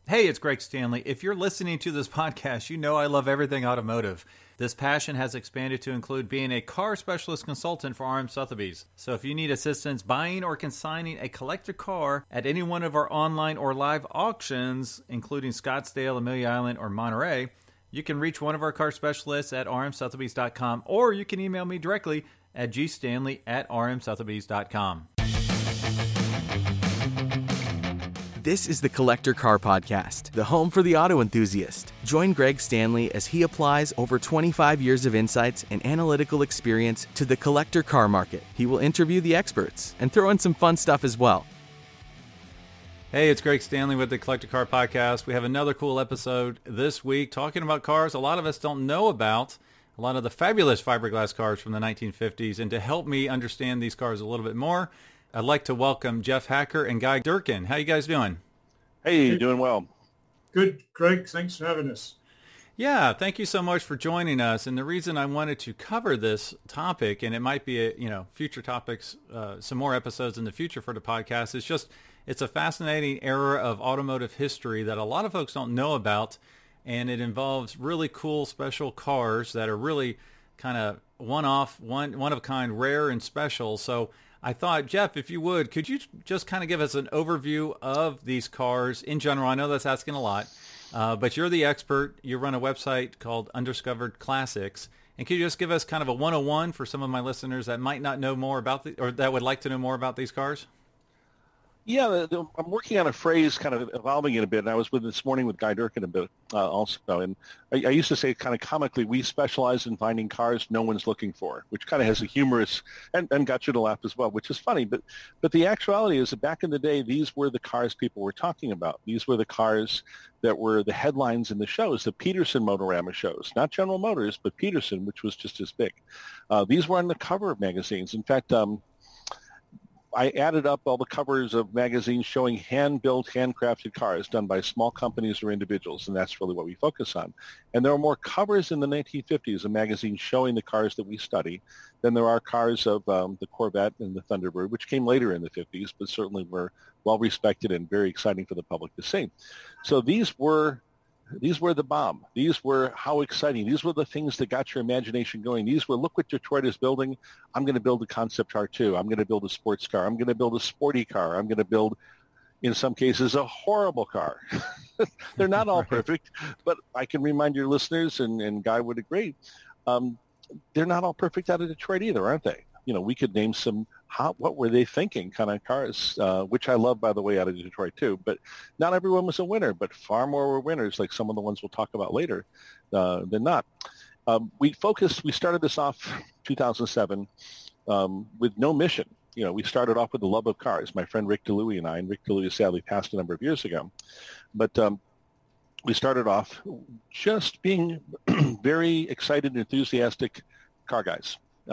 Hey, it's Greg Stanley. If you're listening to this podcast, you know I love everything automotive. This passion has expanded to include being a car specialist consultant for RM Sotheby's. So if you need assistance buying or consigning a collector car at any one of our online or live auctions, including Scottsdale, Amelia Island, or Monterey, you can reach one of our car specialists at rmsotheby's.com, or you can email me directly at gstanley@rmsotheby's.com. This is the Collector Car Podcast, the home for the auto enthusiast. Join Greg Stanley as he applies over 25 years of insights and analytical experience to the collector car market. He will interview the experts and throw in some fun stuff as well. Hey, it's Greg Stanley with the Collector Car Podcast. We have another cool episode this week talking about cars a lot of us don't know about, a lot of the fabulous fiberglass cars from the 1950s. And to help me understand these cars a little bit more, I'd like to welcome Jeff Hacker and Guy Durkin. How you guys doing? Hey, doing well. Good, Greg. Thanks for having us. Yeah, thank you so much for joining us. And the reason I wanted to cover this topic, and it might be future topics, some more episodes in the future for the podcast, is just it's a fascinating era of automotive history that a lot of folks don't know about, and it involves really cool special cars that are really kind of one-off, one-of-a-kind, rare and special. So I thought, Jeff, if you would, could you just kind of give us an overview of these cars in general? I know that's asking a lot, but you're the expert. You run a website called Undiscovered Classics. And could you just give us kind of a 101 for some of my listeners that might not know more about or that would like to know more about these cars? Yeah, I'm working on a phrase, kind of evolving it a bit. And I was this morning with Guy Durkin a bit also. And I used to say kind of comically, we specialize in finding cars no one's looking for, which kind of has a humorous and got you to laugh as well, which is funny. But the actuality is that back in the day, these were the cars people were talking about. These were the cars that were the headlines in the shows, the Peterson Motorama shows, not General Motors, but Peterson, which was just as big. These were on the cover of magazines. In fact, I added up all the covers of magazines showing hand-built, handcrafted cars done by small companies or individuals, and that's really what we focus on. And there are more covers in the 1950s of magazines showing the cars that we study than there are cars of the Corvette and the Thunderbird, which came later in the 50s, but certainly were well-respected and very exciting for the public to see. So these were the bomb. These were how exciting. These were the things that got your imagination going. These were, look what Detroit is building. I'm going to build a concept car too. I'm going to build a sports car. I'm going to build a sporty car. I'm going to build, in some cases, a horrible car. They're not all perfect, but I can remind your listeners, and Guy would agree, they're not all perfect out of Detroit either, aren't they? You know, we could name some, what were they thinking kind of cars, which I love, by the way, out of Detroit too. But not everyone was a winner, but far more were winners, like some of the ones we'll talk about later, than not. We started this off 2007 with no mission. You know, we started off with the love of cars. My friend Rick DeLuey and Rick DeLuey sadly passed a number of years ago. But we started off just being very excited and enthusiastic car guys.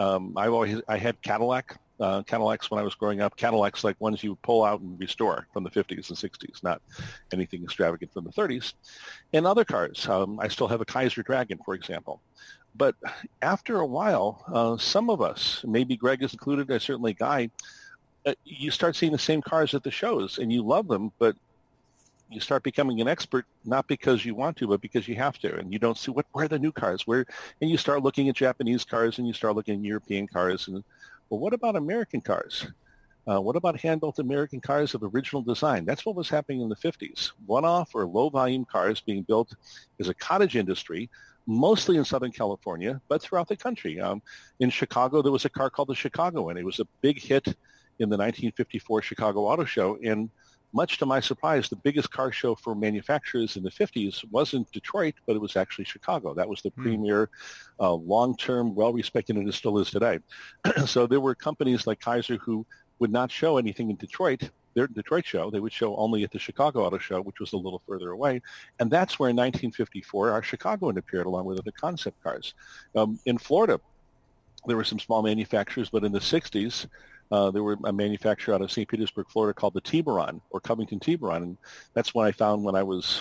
I had Cadillacs when I was growing up. Cadillacs like ones you would pull out and restore from the 50s and 60s, not anything extravagant from the 30s. And other cars. I still have a Kaiser Dragon, for example. But after a while, some of us, maybe Greg is included, or certainly Guy, you start seeing the same cars at the shows, and you love them, but you start becoming an expert, not because you want to, but because you have to. And you don't see where are the new cars? And you start looking at Japanese cars, and you start looking at European cars. And well, what about American cars? What about hand-built American cars of original design? That's what was happening in the 50s. One-off or low-volume cars being built as a cottage industry, mostly in Southern California, but throughout the country. In Chicago, there was a car called the Chicagoan. It was a big hit in the 1954 Chicago Auto Show, and much to my surprise, the biggest car show for manufacturers in the 50s wasn't Detroit, but it was actually Chicago. That was the premier, long-term, well-respected, and it still is today. So there were companies like Kaiser who would not show anything in Detroit, their Detroit show. They would show only at the Chicago Auto Show, which was a little further away. And that's where in 1954, our Chicagoan appeared along with other concept cars. In Florida, there were some small manufacturers, but in the 60s, there were a manufacturer out of St. Petersburg, Florida called the Tiburon, or Covington Tiburon. And that's what I found when I was,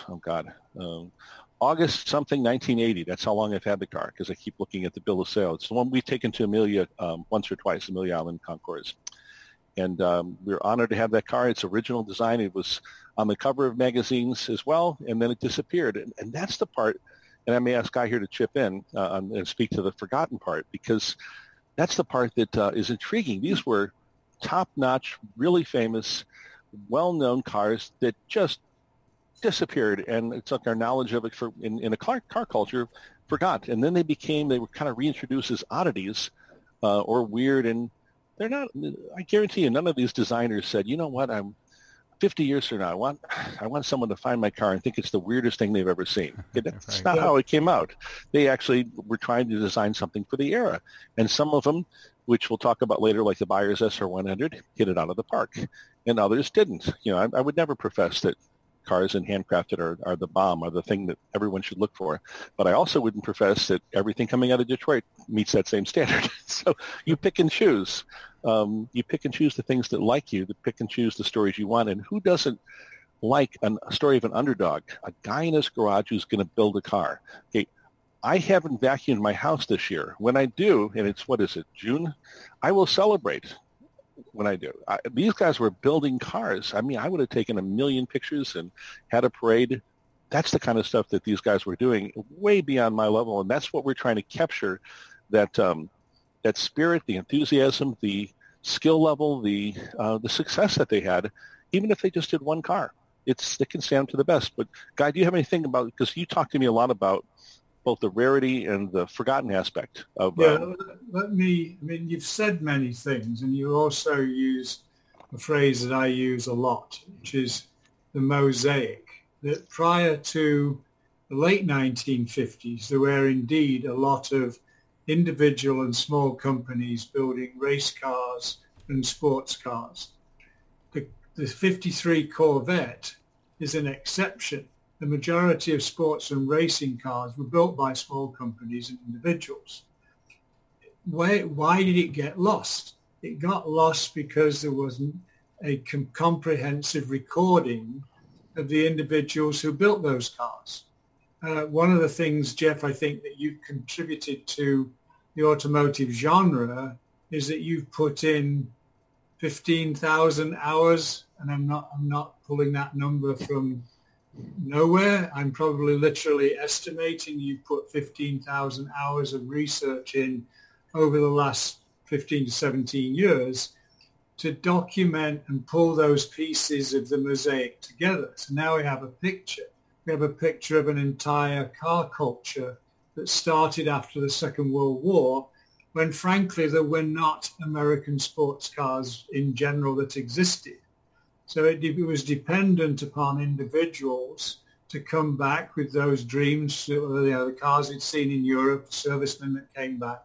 August something 1980. That's how long I've had the car, because I keep looking at the bill of sale. It's the one we've taken to Amelia once or twice, Amelia Island Concours. And we're honored to have that car. It's original design. It was on the cover of magazines as well, and then it disappeared. And that's the part, and I may ask Guy here to chip in and speak to the forgotten part, because that's the part that is intriguing. These were top-notch, really famous, well-known cars that just disappeared, and it took our knowledge of it in a car culture forgot. And then they were kind of reintroduced as oddities or weird, and they're not. I guarantee you, none of these designers said, you know what, I'm 50 years from now, I want someone to find my car and think it's the weirdest thing they've ever seen. That's not how it came out. They actually were trying to design something for the era, and some of them, which we'll talk about later, like the Buyers SR100, hit it out of the park, and others didn't. I would never profess that cars and handcrafted are the bomb, are the thing that everyone should look for. But I also wouldn't profess that everything coming out of Detroit meets that same standard. So you pick and choose. You pick and choose the things that like you, pick and choose the stories you want. And who doesn't like a story of an underdog, a guy in his garage who's going to build a car? Okay, I haven't vacuumed my house this year. When I do, and it's, June? I will celebrate when I do. These guys were building cars. I mean, I would have taken 1 million pictures and had a parade. That's the kind of stuff that these guys were doing, way beyond my level, and that's what we're trying to capture, that spirit, the enthusiasm, the skill level, the success that they had, even if they just did one car. It can stand to the best. But, Guy, do you have anything about, because you talked to me a lot about both the rarity and the forgotten aspect of... you've said many things, and you also use a phrase that I use a lot, which is the mosaic. That prior to the late 1950s, there were indeed a lot of individual and small companies building race cars and sports cars. The 53 Corvette is an exception. The majority of sports and racing cars were built by small companies and individuals. Why did it get lost? It got lost because there wasn't a comprehensive recording of the individuals who built those cars. One of the things, Jeff, I think that you contributed to the automotive genre is that you've put in 15,000 hours, and I'm not pulling that number from nowhere. I'm probably literally estimating you put 15,000 hours of research in over the last 15 to 17 years to document and pull those pieces of the mosaic together. So now we have a picture. We have a picture of an entire car culture that started after the Second World War, when frankly there were not American sports cars in general that existed. So it was dependent upon individuals to come back with those dreams, the cars they'd seen in Europe, servicemen that came back.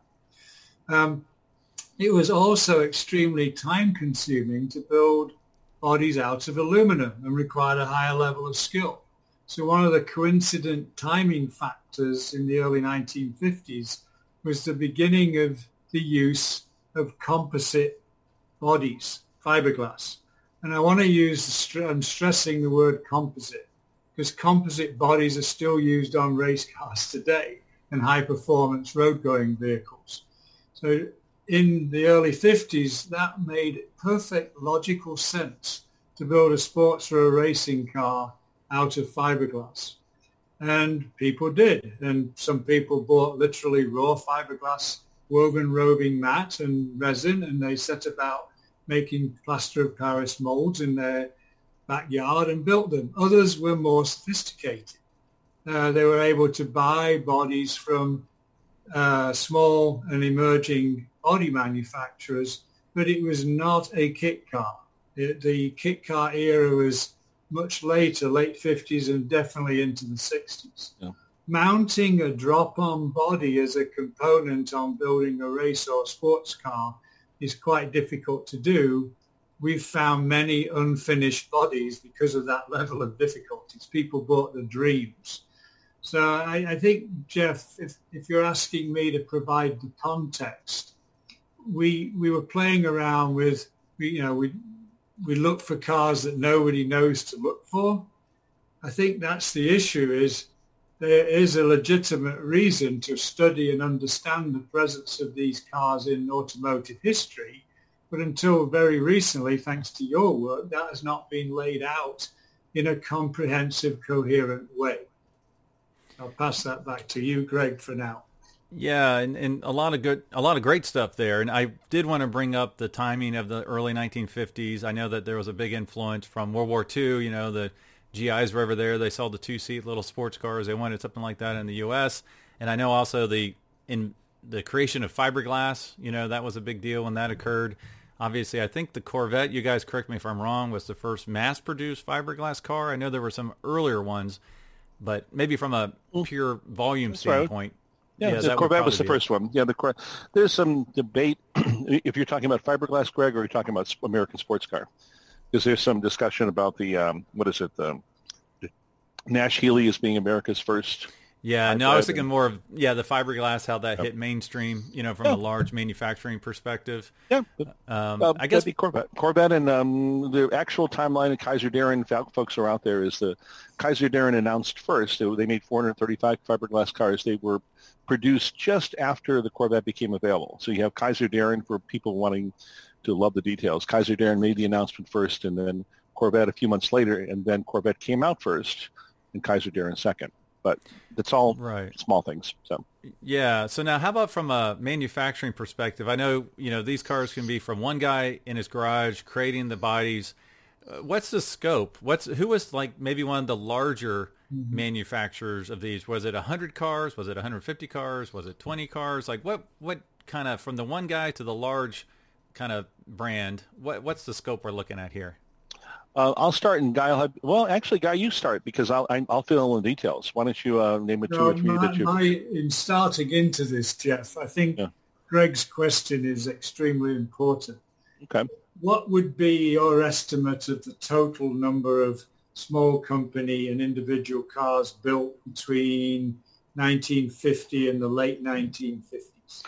It was also extremely time-consuming to build bodies out of aluminum and required a higher level of skill. So one of the coincident timing factors in the early 1950s was the beginning of the use of composite bodies, fiberglass. And I want to use, I'm stressing the word composite, because composite bodies are still used on race cars today and high-performance road-going vehicles. So in the early 50s, that made perfect logical sense to build a sports or a racing car out of fiberglass. And people did. And some people bought literally raw fiberglass woven roving mat and resin, and they set about making plaster of Paris molds in their backyard and built them. Others were more sophisticated. They were able to buy bodies from small and emerging body manufacturers, but it was not a kit car. The kit car era was much later, late 50s and definitely into the 60s. Yeah. Mounting a drop-on body as a component on building a race or sports car is quite difficult to do. We've found many unfinished bodies because of that level of difficulties. People bought the dreams. So I think, Jeff, if you're asking me to provide the context, we were playing around with, we look for cars that nobody knows to look for. I think that's the issue, is there is a legitimate reason to study and understand the presence of these cars in automotive history. But until very recently, thanks to your work, that has not been laid out in a comprehensive, coherent way. I'll pass that back to you, Greg, for now. Yeah, and a lot of great stuff there. And I did want to bring up the timing of the early 1950s. I know that there was a big influence from World War II. You know, the GIs were over there. They sold the 2-seat little sports cars. They wanted something like that in the U.S. And I know also the creation of fiberglass. You know, that was a big deal when that occurred. Obviously, I think the Corvette, you guys correct me if I'm wrong, was the first mass-produced fiberglass car. I know there were some earlier ones, but maybe from a pure volume standpoint. Yeah, the Corvette was the first one. Yeah, there's some debate if you're talking about fiberglass, Greg, or you're talking about American sports car, because there's some discussion about the Nash Healey as being America's first. Yeah, no, I was thinking more of the fiberglass, how that hit mainstream, you know, from a large manufacturing perspective. Yeah, I guess that'd be Corvette, and the actual timeline of Kaiser Darren folks are out there. Is the Kaiser Darren announced first? They made 435 fiberglass cars. They were produced just after the Corvette became available. So you have Kaiser Darren for people wanting to love the details. Kaiser Darren made the announcement first, and then Corvette a few months later, and then Corvette came out first, and Kaiser Darren second. But that's all small things. So yeah. So now, how about from a manufacturing perspective? I know these cars can be from one guy in his garage creating the bodies. What's the scope? Who was like maybe one of the larger manufacturers of these? Was it 100 cars? Was it 150 cars? Was it 20 cars? Like what kind of, from the one guy to the large kind of brand? What's the scope we're looking at here? I'll start, and Guy will have. Well, actually, Guy, you start because I'll fill in the details. Why don't you name two or three that you? In starting into this, Jeff, I think Greg's question is extremely important. Okay. What would be your estimate of the total number of small company and individual cars built between 1950 and the late 1950s?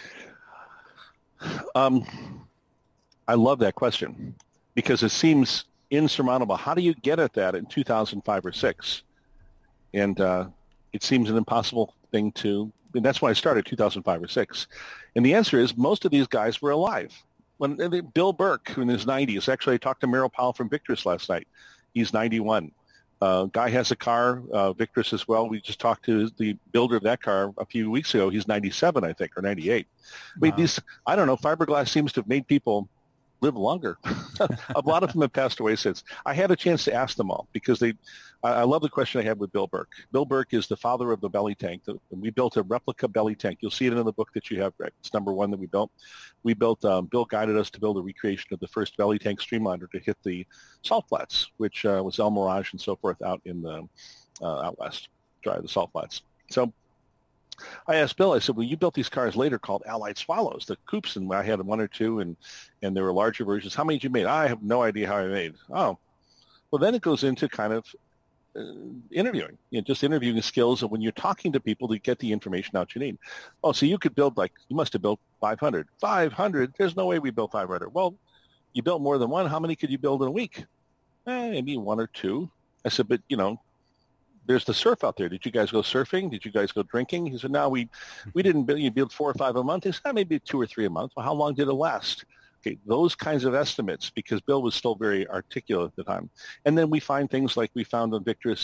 I love that question because it seems insurmountable. How do you get at that in 2005 or 6? And it seems an impossible thing to, and that's when I started, 2005 or 6. And the answer is most of these guys were alive. Bill Burke, in his 90s, actually I talked to Merrill Powell from Victress last night. He's 91. Guy has a car, Victress as well. We just talked to the builder of that car a few weeks ago. He's 97, I think, or 98. Wow. I mean, I don't know, fiberglass seems to have made people live longer. A lot of them have passed away since. I had a chance to ask them all because I love the question I had with Bill Burke. Bill Burke is the father of the belly tank. We built a replica belly tank. You'll see it in the book that you have, Greg. It's number 1 that we built. Bill guided us to build a recreation of the first belly tank streamliner to hit the salt flats, which was El Mirage and so forth out in the out west, the salt flats. So I asked Bill, I said, well, you built these cars later called Allied Swallows, the coupes, and I had 1 or 2, and there were larger versions. How many did you make? I have no idea how I made. Oh, well, then it goes into kind of interviewing, just interviewing skills, and when you're talking to people to get the information out you need. Oh, so you could build, you must have built 500. 500? There's no way we built 500. Well, you built more than 1. How many could you build in a week? Maybe 1 or 2. I said, but, there's the surf out there. Did you guys go surfing? Did you guys go drinking? He said, no, we didn't build. You build 4 or 5 a month. He said, maybe 2 or 3 a month. Well, how long did it last? Okay, those kinds of estimates, because Bill was still very articulate at the time. And then we find things like we found on Victress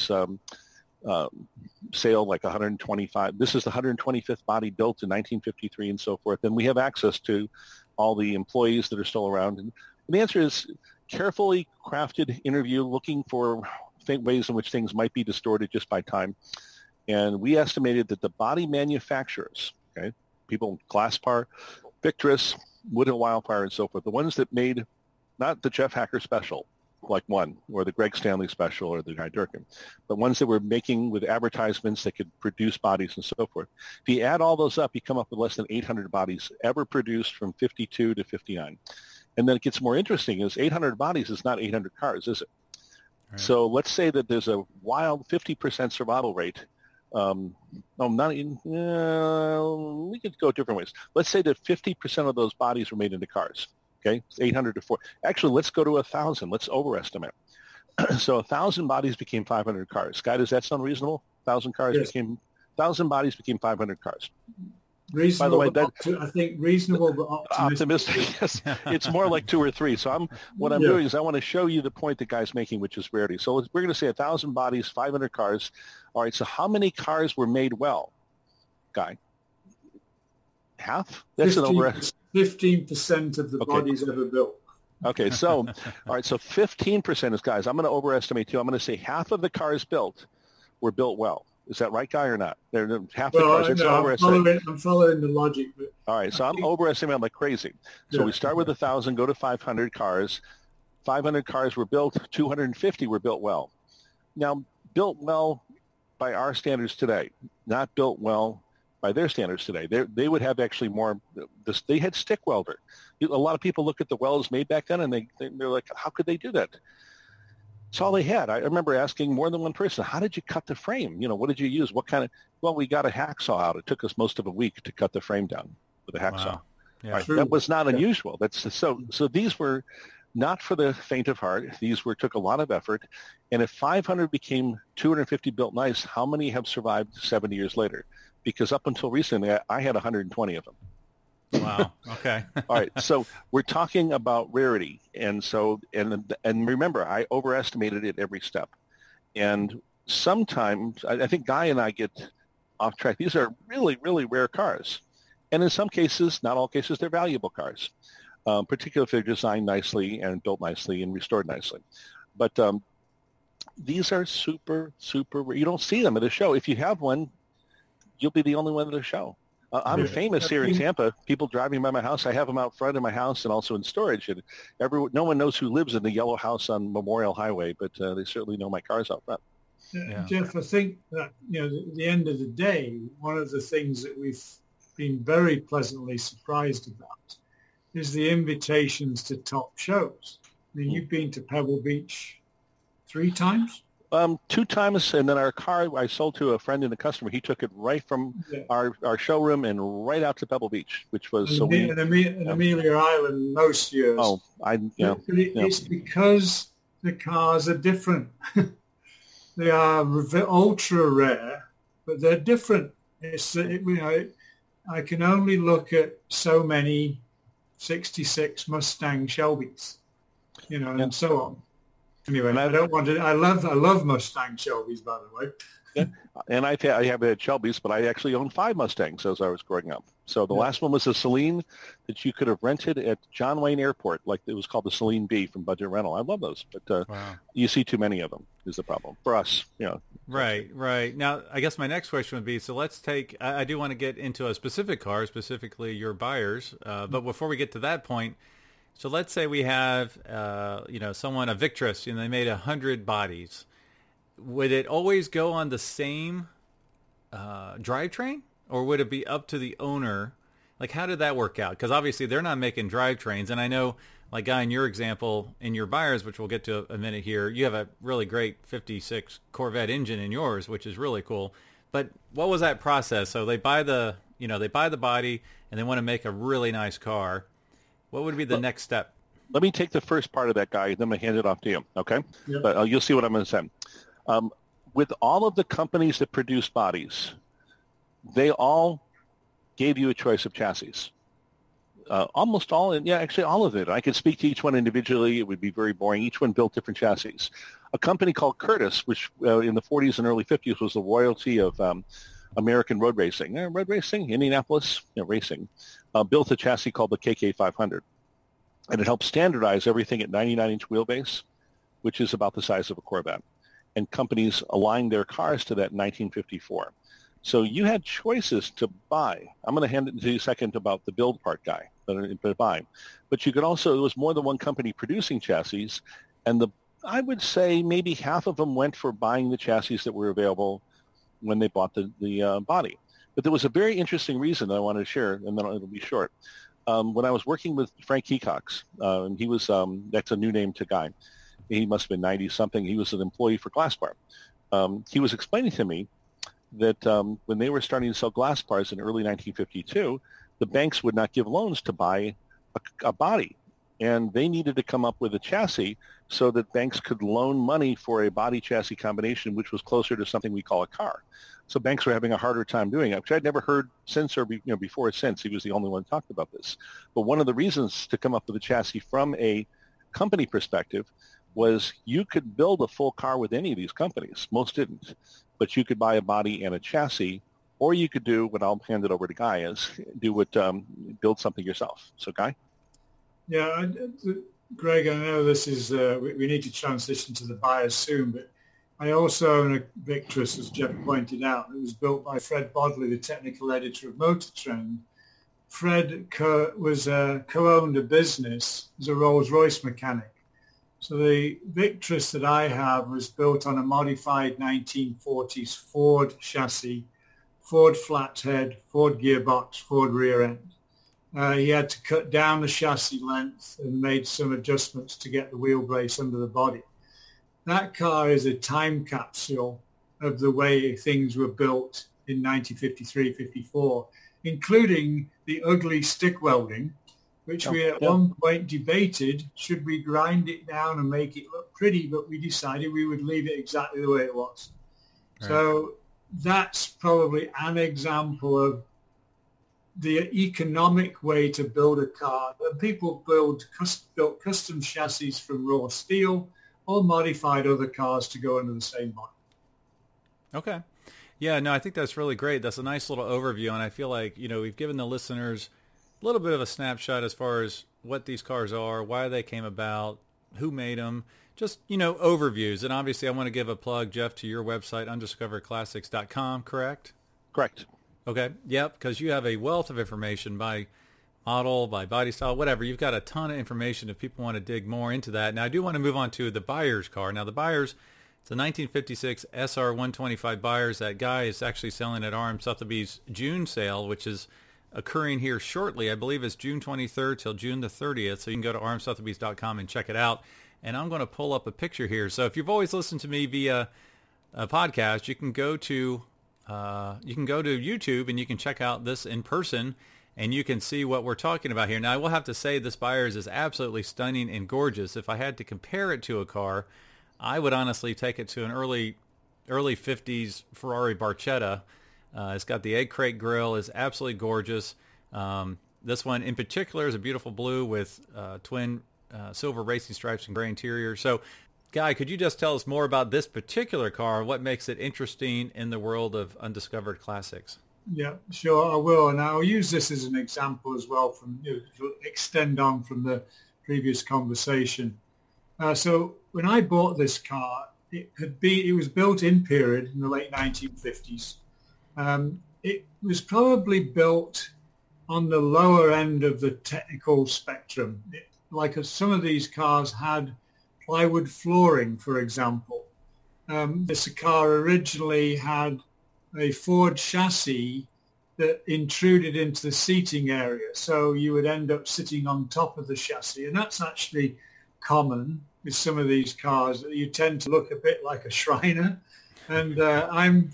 sale, like 125. This is the 125th body built in 1953 and so forth. And we have access to all the employees that are still around. And the answer is carefully crafted interview, looking for ways in which things might be distorted just by time. And we estimated that the body manufacturers, okay, people, Glasspar, Victress, Woodhill Wildfire, and so forth, the ones that made not the Jeff Hacker Special, like 1, or the Greg Stanley Special, or the Guy Durkin, but ones that were making with advertisements that could produce bodies and so forth. If you add all those up, you come up with less than 800 bodies ever produced from 52 to 59. And then it gets more interesting is 800 bodies is not 800 cars, is it? Right. So let's say that there's a wild 50% survival rate. We could go different ways. Let's say that 50% of those bodies were made into cars. Okay, it's 800 to 4. Actually, let's go to 1,000. Let's overestimate. So 1,000 bodies became 500 cars. Guy, does that sound reasonable? 1,000 cars became 1,000 bodies became 500 cars. By the way, I think reasonable but optimistic. Yes, it's more like 2 or 3. So what I'm doing is I want to show you the point the guy's making, which is rarity. So we're going to say 1,000 bodies, 500 cars. All right. So how many cars were made well, Guy? Half? That's 15% of the bodies ever built. Okay. So, all right. So 15% is, guys, I'm going to overestimate too. I'm going to say half of the cars built were built well. Is that right, Guy, or not? They're half the cars. I'm following the logic. But all right, so I'm overestimating like crazy. So we start with 1,000, go to 500 cars. 500 cars were built. 250 were built well. Now, built well by our standards today, not built well by their standards today. They would have actually more. They had stick welder. A lot of people look at the welds made back then, and they're like, how could they do that? It's all they had. I remember asking more than one person, how did you cut the frame? What did you use? What kind of, well, we got a hacksaw out. It took us most of a week to cut the frame down with a hacksaw. Wow. Yeah. Right? That was not unusual. So these were not for the faint of heart. These took a lot of effort. And if 500 became 250 built nice, how many have survived 70 years later? Because up until recently, I had 120 of them. Wow. Okay. All right. So we're talking about rarity. And so, and remember, I overestimated it every step. And sometimes I think Guy and I get off track. These are really, really rare cars. And in some cases, not all cases, they're valuable cars, particularly if they're designed nicely and built nicely and restored nicely. But these are super, super rare. You don't see them at a show. If you have one, you'll be the only one at a show. I'm famous here in Tampa. People driving by my house, I have them out front in my house and also in storage. And no one knows who lives in the yellow house on Memorial Highway, but they certainly know my car's out front. Yeah. Jeff, I think that at the end of the day, one of the things that we've been very pleasantly surprised about is the invitations to top shows. I mean, you've been to Pebble Beach 3 times? 2 times, and then our car I sold to a friend and a customer. He took it right from our showroom and right out to Pebble Beach, which was Amelia Island most years. Oh, It's because the cars are different. They are ultra rare, but they're different. I can only look at so many 66 Mustang Shelbys, and so on. Anyway, I love Mustang Shelbys, by the way. Yeah. And I have had Shelbys, but I actually owned 5 Mustangs as I was growing up. So the last one was a Celine that you could have rented at John Wayne Airport, like it was called the Celine B from Budget Rental. I love those, but you see too many of them is the problem for us. Right. Now, I guess my next question would be, so let's take, I do want to get into a specific car, specifically your buyers, but before we get to that point, so let's say we have, someone, a Victress, they made 100 bodies. Would it always go on the same drivetrain, or would it be up to the owner? Like, how did that work out? Because obviously they're not making drivetrains, and I know, like Guy, in your example, in your buyers, which we'll get to a minute here, you have a really great 56 Corvette engine in yours, which is really cool. But what was that process? So they buy the body, and they want to make a really nice car. What would be the next step? Let me take the first part of that, Guy, then I'm going to hand it off to you, okay? Yep. But you'll see what I'm going to say. With all of the companies that produce bodies, they all gave you a choice of chassis. Almost all, actually all of it. I could speak to each one individually. It would be very boring. Each one built different chassis. A company called Curtis, which in the 40s and early 50s was the royalty of American road racing. Indianapolis racing. Built a chassis called the KK500. And it helped standardize everything at 99-inch wheelbase, which is about the size of a Corvette. And companies aligned their cars to that in 1954. So you had choices to buy. I'm going to hand it to you in a second about the build part, Guy, but buy. But you could also, there was more than one company producing chassis, and I would say maybe half of them went for buying the chassis that were available when they bought the body. But there was a very interesting reason that I wanted to share, and then it'll be short. When I was working with Frank Hecox, and he was, that's a new name to Guy. He must have been 90-something. He was an employee for Glassbar. He was explaining to me that when they were starting to sell glass bars in early 1952, the banks would not give loans to buy a body. and they needed to come up with a chassis so that banks could loan money for a body chassis combination, which was closer to something we call a car. So banks were having a harder time doing it, which I'd never heard since or before or since. He was the only one who talked about this. But one of the reasons to come up with a chassis from a company perspective was you could build a full car with any of these companies. Most didn't. But you could buy a body and a chassis, or you could do what I'll hand it over to Guy is, build something yourself. So Guy? Yeah, Greg, I know this is, we need to transition to the buyers soon, but I also own a Victress, as Jeff pointed out. It was built by Fred Bodley, the technical editor of Motor Trend. Fred co-owned a business as a Rolls-Royce mechanic. So the Victress that I have was built on a modified 1940s Ford chassis, Ford flathead, Ford gearbox, Ford rear end. He had to cut down the chassis length and made some adjustments to get the wheelbase under the body. That car is a time capsule of the way things were built in 1953-54, including the ugly stick welding, which we at one point debated, should we grind it down and make it look pretty, but we decided we would leave it exactly the way it was. Right. So that's probably an example of the economic way to build a car. And people built custom chassis from raw steel or modified other cars to go under the same body. Okay. Yeah, no, I think that's really great. That's a nice little overview. And I feel like, we've given the listeners a little bit of a snapshot as far as what these cars are, why they came about, who made them, just, overviews. And obviously I want to give a plug, Jeff, to your website, undiscoveredclassics.com, correct? Correct. Okay. Yep. Because you have a wealth of information by model, by body style, whatever. You've got a ton of information if people want to dig more into that. Now, I do want to move on to the Buyers car. Now, the Buyers, it's a 1956 SR 125 Buyers. That Guy is actually selling at RM Sotheby's June sale, which is occurring here shortly. I believe it's June 23rd till June the 30th. So you can go to rmsotheby's.com and check it out. And I'm going to pull up a picture here. So if you've always listened to me via a podcast, you can go to YouTube and you can check out this in person. And you can see what we're talking about here. Now, I will have to say this Buyers is absolutely stunning and gorgeous. If I had to compare it to a car, I would honestly take it to an early 50s Ferrari Barchetta. It's got the egg crate grille, is absolutely gorgeous. This one in particular is a beautiful blue with twin silver racing stripes and gray interior. So, Guy, could you just tell us more about this particular car? What makes it interesting in the world of undiscovered classics? Yeah, sure, I will. And I'll use this as an example as well from to extend on from the previous conversation. So when I bought this car, it was built in period in the late 1950s. It was probably built on the lower end of the technical spectrum. Some of these cars had plywood flooring, for example. This car originally had a Ford chassis that intruded into the seating area. So you would end up sitting on top of the chassis. And that's actually common with some of these cars. You tend to look a bit like a Shriner. And I'm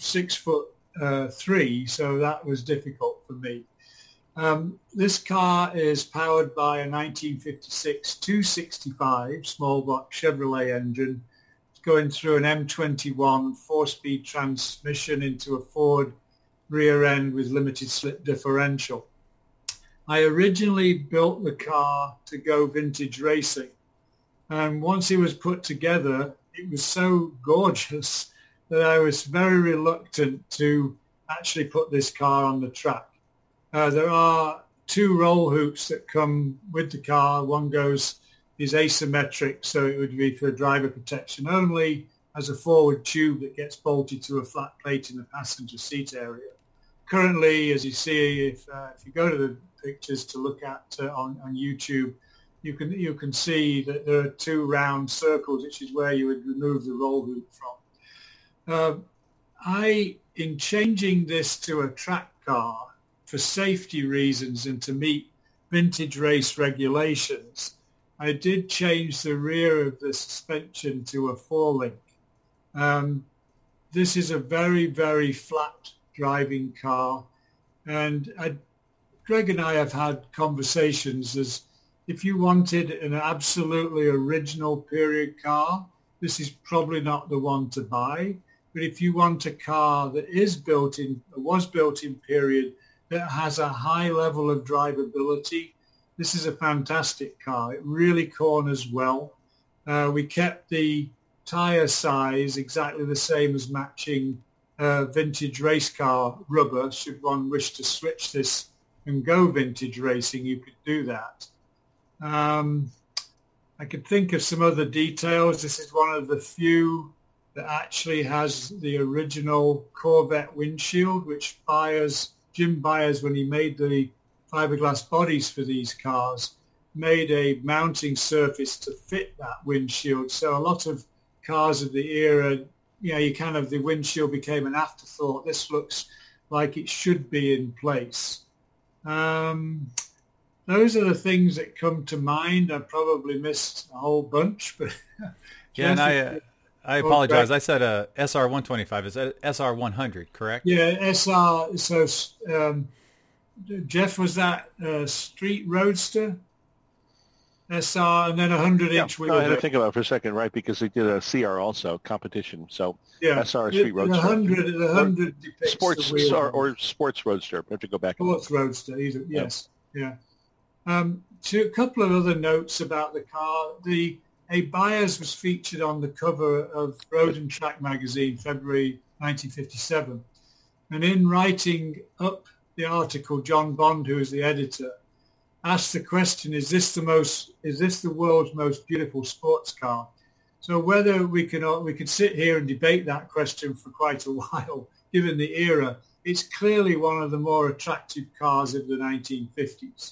6'3", so that was difficult for me. This car is powered by a 1956 265 small block Chevrolet engine. Going through an M21 four-speed transmission into a Ford rear end with limited slip differential. I originally built the car to go vintage racing. And once it was put together, it was so gorgeous that I was very reluctant to actually put this car on the track. There are two roll hoops that come with the car. One is asymmetric, so it would be for driver protection only, as a forward tube that gets bolted to a flat plate in the passenger seat area. Currently, as you see, if you go to the pictures to look at on YouTube, you can see that there are two round circles, which is where you would remove the roll hoop from. In changing this to a track car for safety reasons and to meet vintage race regulations, I did change the rear of the suspension to a four-link. This is a very, very flat driving car. And Greg and I have had conversations as if you wanted an absolutely original period car, this is probably not the one to buy. But if you want a car that was built in period, that has a high level of drivability, this is a fantastic car. It really corners well. We kept the tire size exactly the same as matching vintage race car rubber. Should one wish to switch this and go vintage racing, you could do that. I could think of some other details. This is one of the few that actually has the original Corvette windshield, which Jim Byers, when he made the fiberglass bodies for these cars, made a mounting surface to fit that windshield. So a lot of cars of the era, the windshield became an afterthought. This looks like it should be in place. Those are the things that come to mind. I probably missed a whole bunch, but yeah, and I apologize. I said SR 125. Is that SR 100, correct? Yeah, SR. So, Jeff, was that Street Roadster? SR, and then 100-inch wheel. I had to think about it for a second, right? Because they did a CR also, competition. So yeah, SR Street Roadster. The 100 depicts sports the wheel. or Sports Roadster. We have to go back. Sports Roadster, either. Yes, yeah. A couple of other notes about the car. A Byers was featured on the cover of Road and Track magazine, February 1957. And in writing up the article, John Bond, who is the editor, asked the question, is this the world's most beautiful sports car? So whether we could sit here and debate that question for quite a while, given the era, it's clearly one of the more attractive cars of the 1950s.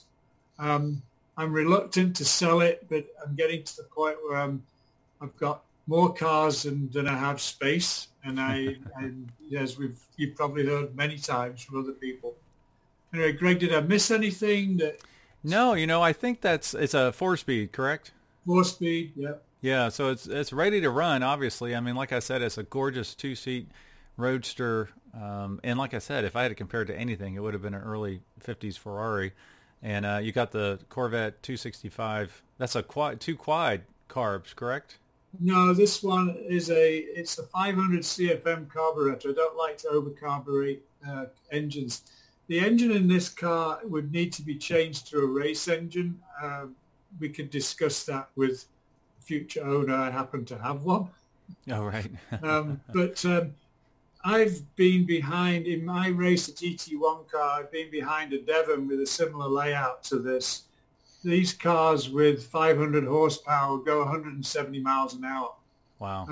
I'm reluctant to sell it, but I'm getting to the point where I've got more cars than I have space, and as you've probably heard many times from other people. Anyway, Greg, did I miss anything? No, I think it's a 4-speed, correct? 4-speed, yeah. Yeah, so it's ready to run. Obviously, I mean, like I said, it's a gorgeous 2-seat roadster, and like I said, if I had to compare it to anything, it would have been an early 50s Ferrari. And you got the Corvette 265. That's two quad carbs, correct? No, this one it's a 500 CFM carburetor. I don't like to overcarburate engines. The engine in this car would need to be changed to a race engine. We could discuss that with future owner. I happen to have one. Oh, right. But I've been behind, in my race, a GT1 car, I've been behind a Devon with a similar layout to this. These cars with 500 horsepower go 170 miles an hour. Wow.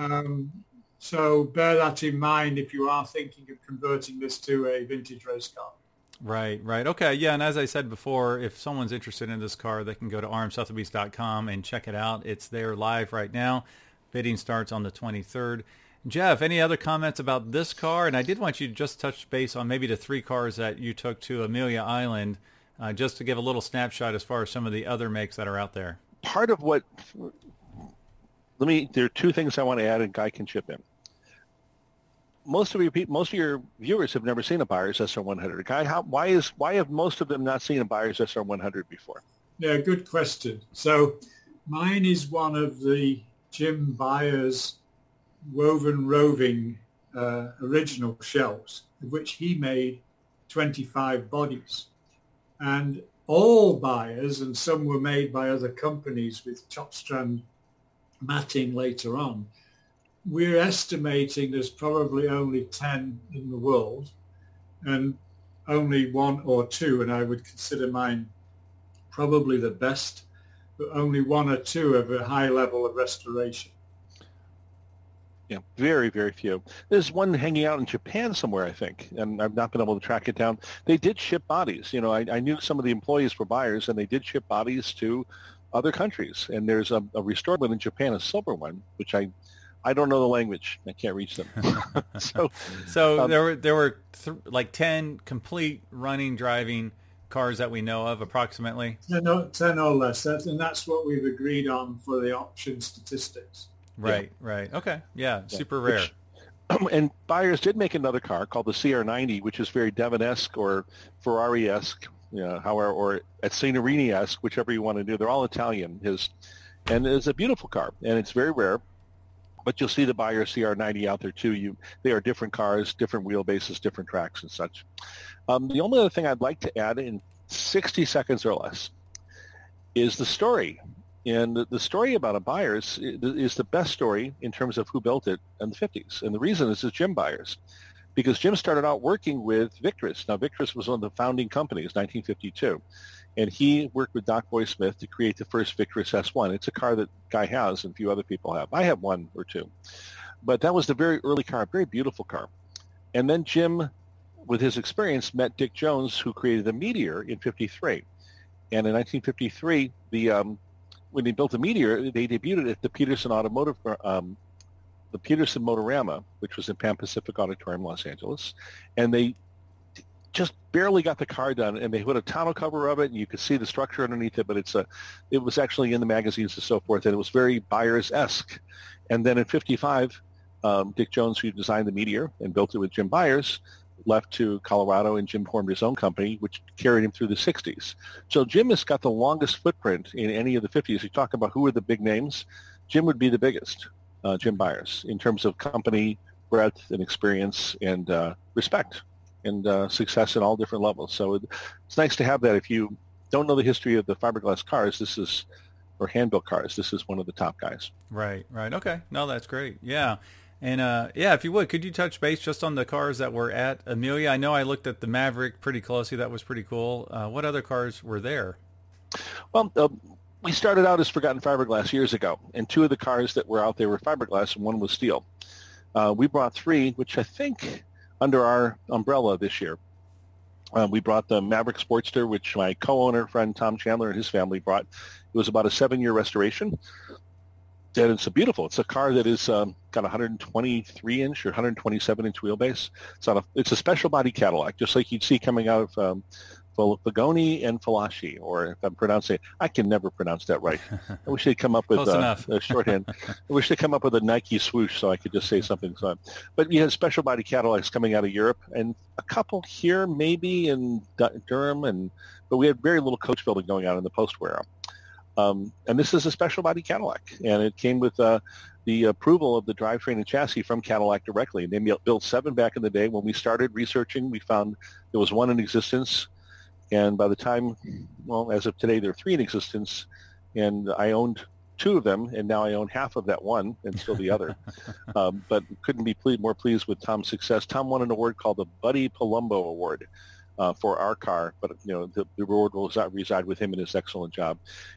So bear that in mind if you are thinking of converting this to a vintage race car. Right. Okay, yeah, and as I said before, if someone's interested in this car, they can go to rmsotheby's.com and check it out. It's there live right now. Bidding starts on the 23rd. Jeff, any other comments about this car? And I did want you to just touch base on maybe the 3 cars that you took to Amelia Island, just to give a little snapshot as far as some of the other makes that are out there. Part of what, there are 2 things I want to add, and Guy can chip in. Most of your viewers have never seen a Byers SR100. Guy, why have most of them not seen a Byers SR100 before? Yeah, good question. So mine is one of the Jim Byers woven roving original shells, of which he made 25 bodies. And all Byers, and some were made by other companies with top strand matting later on, we're estimating there's probably only 10 in the world, and only 1 or 2, and I would consider mine probably the best, but only 1 or 2 have a high level of restoration. Yeah, very, very few. There's one hanging out in Japan somewhere, I think, and I've not been able to track it down. They did ship bodies. I knew some of the employees were Byers, and they did ship bodies to other countries. And there's a restored one in Japan, a silver one, which I don't know the language. I can't reach them. So there were like 10 complete running, driving cars that we know of, approximately? 10 or less. That's what we've agreed on for the option statistics. Right. Okay. Yeah, super rare. And Byers did make another car called the CR90, which is very Devon-esque or Ferrari-esque. or at Signorini-esque, whichever you want to do. They're all Italian. And it's a beautiful car, and it's very rare. But you'll see the Bayer CR90 out there too. They are different cars, different wheelbases, different tracks and such. The only other thing I'd like to add in 60 seconds or less is the story. And the story about a Byers is the best story in terms of who built it in the 50s. And the reason is Jim Byers, because Jim started out working with Victress. Now, Victress was one of the founding companies, 1952. And he worked with Doc Boy Smith to create the first Victress S1. It's a car that Guy has and a few other people have. I have one or two. But that was the very early car, a very beautiful car. And then Jim, with his experience, met Dick Jones, who created the Meteor in 53. And in 1953, when they built the Meteor, they debuted it at the Peterson the Peterson Motorama, which was in Pan Pacific Auditorium, Los Angeles. And they just barely got the car done, and they put a tonneau cover of it, and you could see the structure underneath it, but it was actually in the magazines and so forth, and it was very Byers-esque. And then in 55, Dick Jones, who designed the Meteor and built it with Jim Byers, left to Colorado, and Jim formed his own company, which carried him through the 60s. So Jim has got the longest footprint in any of the 50s. You talk about who are the big names, Jim would be the biggest, Jim Byers, in terms of company breadth and experience and respect and success at all different levels. So it's nice to have that. If you don't know the history of the fiberglass cars, or hand-built cars, this is one of the top guys. Right. Okay. No, that's great. Yeah. And if you would, could you touch base just on the cars that were at Amelia? I know I looked at the Maverick pretty closely. That was pretty cool. What other cars were there? Well, we started out as Forgotten Fiberglass years ago, and two of the cars that were out there were fiberglass, and one was steel. We brought three, which I think under our umbrella this year. We brought the Maverick Sportster, which my co-owner friend Tom Chandler and his family brought. It was about a 7-year restoration. And it's beautiful. It's a car that is got 123-inch or 127-inch wheelbase. It's a special body Cadillac, just like you'd see coming out of Fagoni and Falaschi, or if I'm pronouncing it, I can never pronounce that right. I wish they'd come up with a shorthand. I wish they'd come up with a Nike swoosh so I could just say something. But we had special body Cadillacs coming out of Europe, and a couple here maybe in Durham, but we had very little coach building going on in the post-war era. And this is a special body Cadillac, and it came with the approval of the drivetrain and chassis from Cadillac directly. And they built 7 back in the day. When we started researching, we found there was 1 in existence. And by the time, as of today, there are 3 in existence. And I owned 2 of them, and now I own half of that one and still the other. But couldn't be more pleased with Tom's success. Tom won an award called the Buddy Palumbo Award for our car, but the reward will reside with him and his excellent job.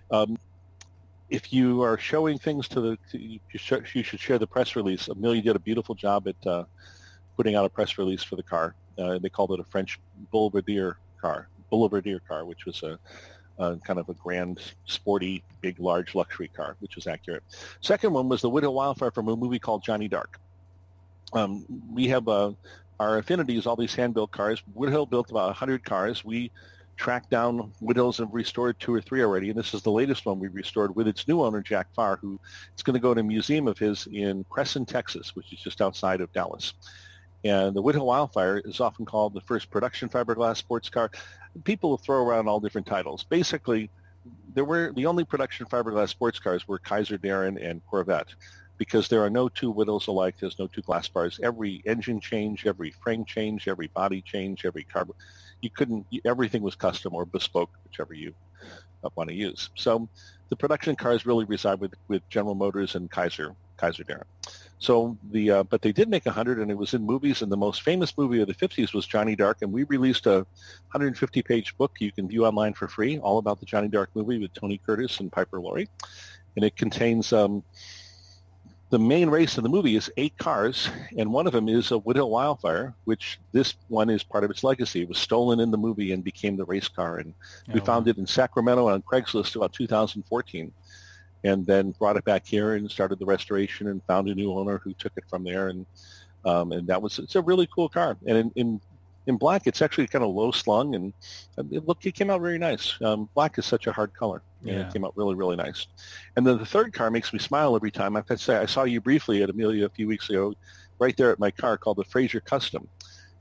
If you are showing things you should share the press release. Amelia did a beautiful job at putting out a press release for the car. They called it a French Boulevardier car, which was a kind of a grand, sporty, big, large luxury car, which was accurate. Second one was the Woodhill Wildfire from a movie called Johnny Dark. We have our affinity is all these hand-built cars. Woodhill built about 100 cars. We tracked down Woodhills and restored 2 or 3 already, and this is the latest one we restored with its new owner, Jack Farr, who is going to go to a museum of his in Crescent, Texas, which is just outside of Dallas. And the Woodhill Wildfire is often called the first production fiberglass sports car. People throw around all different titles. Basically, the only production fiberglass sports cars were Kaiser Darren and Corvette, because there are no 2 Woodhills alike. There's no 2 glass bars. Every engine change, every frame change, every body change, every carbon. Everything was custom or bespoke, whichever you want to use. So the production cars really reside with General Motors and Kaiser Darren. So but they did make 100, and it was in movies, and the most famous movie of the 50s was Johnny Dark, and we released a 150-page book you can view online for free, all about the Johnny Dark movie with Tony Curtis and Piper Laurie. And it contains the main race in the movie is 8 cars, and one of them is a Woodhill Wildfire, which this one is part of its legacy. It was stolen in the movie and became the race car, and we found it in Sacramento on Craigslist about 2014, and then brought it back here and started the restoration and found a new owner who took it from there, and it's a really cool car. And in black, it's actually kind of low slung, and it came out very nice. Black is such a hard color. And it came out really, really nice. And then the third car makes me smile every time. I have to say, I saw you briefly at Amelia a few weeks ago, right there at my car, called the Fraser Custom.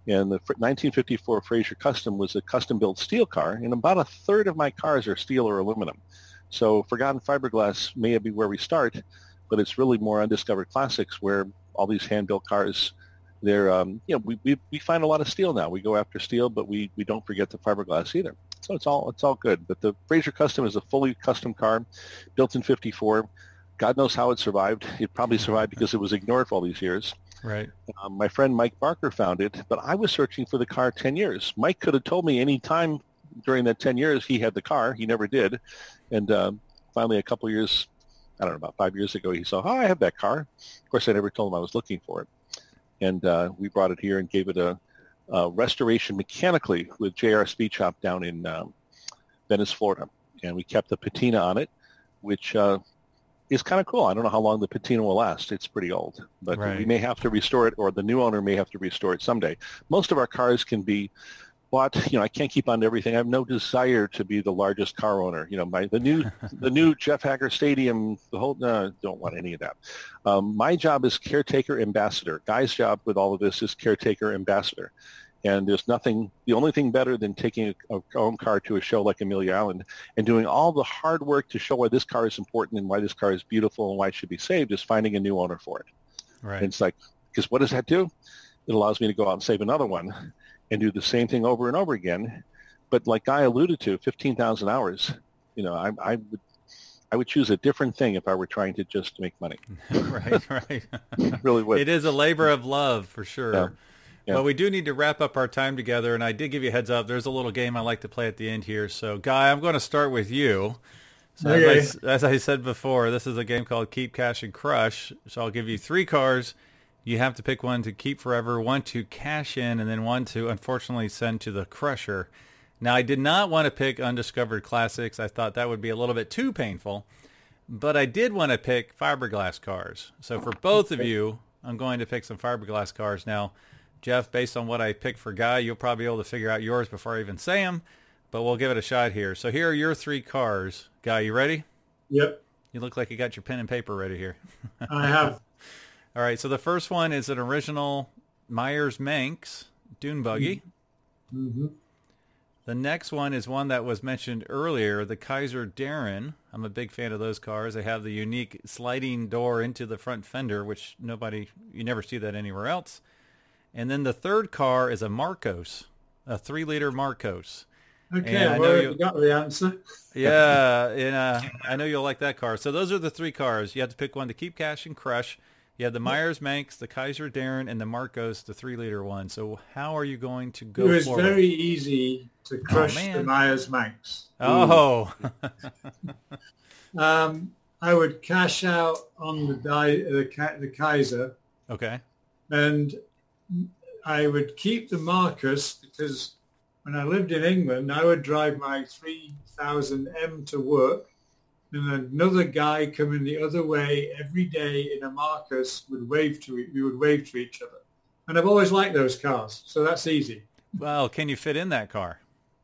And the 1954 Fraser Custom was a custom-built steel car, and about a third of my cars are steel or aluminum. So Forgotten Fiberglass may be where we start, but it's really more undiscovered classics where all these hand-built cars, they're, we find a lot of steel now. We go after steel, but we don't forget the fiberglass either. So it's all good. But the Fraser Custom is a fully custom car, built in 54. God knows how it survived. It probably survived because it was ignored for all these years. Right. My friend Mike Barker found it, but I was searching for the car 10 years. Mike could have told me any time during that 10 years he had the car. He never did. And finally, a couple years, I don't know, about 5 years ago, he saw, I have that car. Of course, I never told him I was looking for it. And we brought it here and gave it a restoration mechanically with JR Speed Shop down in Venice, Florida. And we kept the patina on it, which is kind of cool. I don't know how long the patina will last. It's pretty old. But we may have to restore it, or the new owner may have to restore it someday. Most of our cars can be bought. I can't keep on to everything. I have no desire to be the largest car owner. The new Jeff Hacker Stadium, don't want any of that. My job is caretaker ambassador. Guy's job with all of this is caretaker ambassador. And there's nothing, the only thing better than taking a own car to a show like Amelia Island and doing all the hard work to show why this car is important and why this car is beautiful and why it should be saved is finding a new owner for it. Right. And it's like, because what does that do? It allows me to go out and save another one and do the same thing over and over again. But like Guy alluded to, 15,000 hours, I would choose a different thing if I were trying to just make money. Right. Really would. It is a labor of love for sure. Yeah. Yeah. Well, we do need to wrap up our time together, and I did give you a heads up. There's a little game I like to play at the end here. So, Guy, I'm going to start with you. So, okay. as I said before, this is a game called Keep, Cash, and Crush. So I'll give you 3 cars. You have to pick one to keep forever, one to cash in, and then one to, unfortunately, send to the crusher. Now, I did not want to pick undiscovered classics. I thought that would be a little bit too painful. But I did want to pick fiberglass cars. So for both of you, I'm going to pick some fiberglass cars. Now, Jeff, based on what I picked for Guy, you'll probably be able to figure out yours before I even say them, but we'll give it a shot here. So here are your 3 cars. Guy, you ready? Yep. You look like you got your pen and paper ready here. I have. All right, so the first one is an original Myers-Manx dune buggy. Mm-hmm. The next one is one that was mentioned earlier, the Kaiser Darren. I'm a big fan of those cars. They have the unique sliding door into the front fender, which you never see that anywhere else. And then the third car is a Marcos, a 3-liter Marcos. Okay, I've already got the answer. Yeah, and I know you'll like that car. So those are the 3 cars. You have to pick one to keep, cash, and crush. You have the Myers-Manx, the Kaiser Darren, and the Marcos, the 3-liter one. So how are you going to go forward? It was very easy to crush the Myers-Manx. Oh. I would cash out on the Kaiser. Okay. And I would keep the Marcus because when I lived in England, I would drive my 3000M to work, and another guy coming the other way every day in a Marcus we would wave to each other. And I've always liked those cars, so that's easy. Well, can you fit in that car?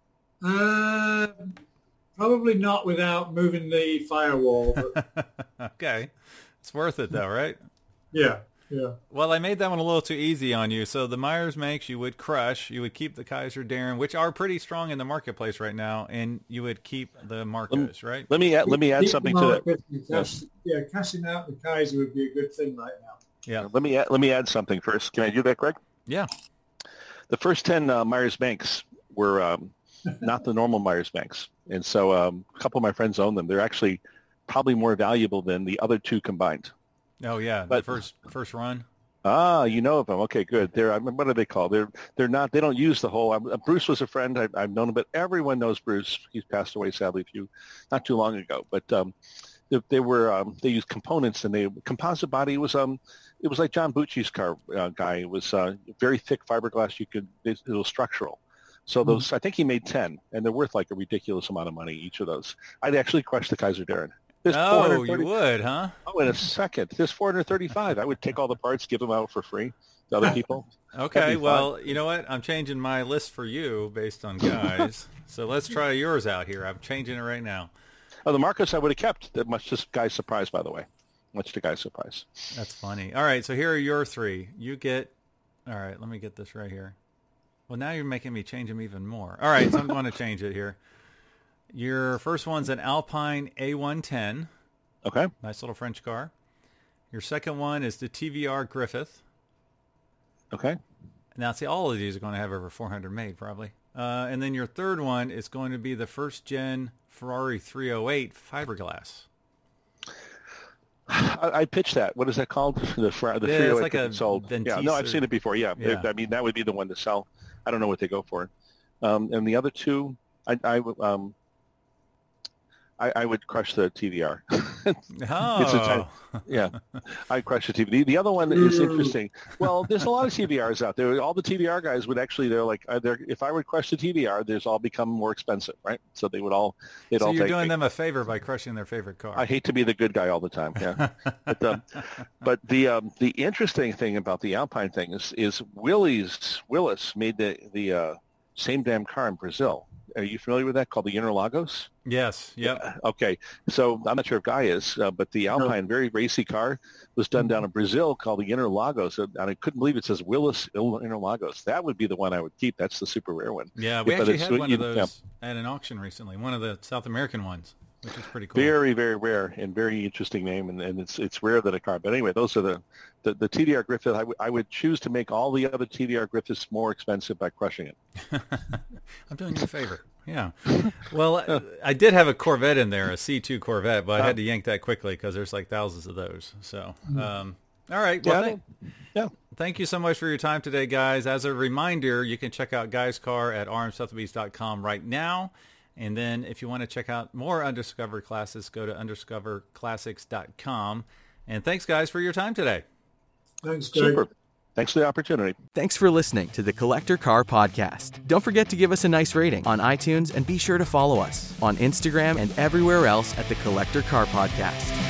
Probably not without moving the firewall. But Okay. It's worth it though, right? Yeah. Well, I made that one a little too easy on you. So the Myers-Manx you would crush. You would keep the Kaiser Darren, which are pretty strong in the marketplace right now, and you would keep the Marcos, right? Let me add something to that. Cashing out the Kaiser would be a good thing right now. Yeah. Let me add something first. Can I do that, Greg? Yeah. The first 10 Myers-Manx were not the normal Myers-Manx, and so a couple of my friends own them. They're actually probably more valuable than the other 2 combined. Oh yeah, but the first run. You know of them. Okay, good. What are they called? They're not. They don't use the whole. Bruce was a friend. I've known him, but everyone knows Bruce. He's passed away sadly not too long ago. But they used components, and composite body was it was like John Bucci's car guy. It was very thick fiberglass. It was structural. So those, I think he made 10, and they're worth like a ridiculous amount of money each of those. I'd actually crush the Kaiser Darren. Oh, you would, huh? Oh, in a second. There's 435. I would take all the parts, give them out for free to other people. Okay, well, you know what? I'm changing my list for you based on Guy's. So let's try yours out here. I'm changing it right now. Oh, the Marcos I would have kept. That much to Guy's surprise, by the way. Much to Guy's surprise. That's funny. All right, so here are your 3. You get... All right, let me get this right here. Well, now you're making me change them even more. All right, so I'm going to change it here. Your first one's an Alpine A110. Okay. Nice little French car. Your second one is the TVR Griffith. Okay. Now, see, all of these are going to have over 400 made, probably. And then your third one is going to be the first-gen Ferrari 308 fiberglass. I pitched that. What is that called? The 308 it's like a sold. Ventisa. Yeah, no, I've seen it before. Yeah. Yeah. I mean, that would be the one to sell. I don't know what they go for. And the other two, I would crush the TVR. Oh. Yeah, I'd crush the TV. The other one is interesting. Well, there's a lot of TVRs out there. All the TVR guys would actually, if I would crush the TVR, there's all become more expensive, right? So they would all, So you're doing them a favor by crushing their favorite car. I hate to be the good guy all the time, yeah. but the interesting thing about the Alpine thing is Willis made the same damn car in Brazil. Are you familiar with that, called the Interlagos? Yes. Yep. Okay. So I'm not sure if Guy is, but the Alpine, very racy car, was done down in Brazil called the Interlagos. And I couldn't believe it says Willis Interlagos. That would be the one I would keep. That's the super rare one. Yeah, we actually had one of those at an auction recently, one of the South American ones, which is pretty cool. Very, very rare and very interesting name, and it's rare that a car. But anyway, those are the TVR Griffith. I would choose to make all the other TVR Griffiths more expensive by crushing it. I'm doing you a favor. Yeah. Well, I did have a Corvette in there, a C2 Corvette, but I had to yank that quickly because there's like thousands of those. So, all right. Well, thank you so much for your time today, guys. As a reminder, you can check out Guy's car at rmsotheby's.com right now. And then if you want to check out more Undiscovered Classics, go to undiscoveredclassics.com. And thanks, guys, for your time today. Thanks, Greg. Super. Thanks for the opportunity. Thanks for listening to the Collector Car Podcast. Don't forget to give us a nice rating on iTunes and be sure to follow us on Instagram and everywhere else at the Collector Car Podcast.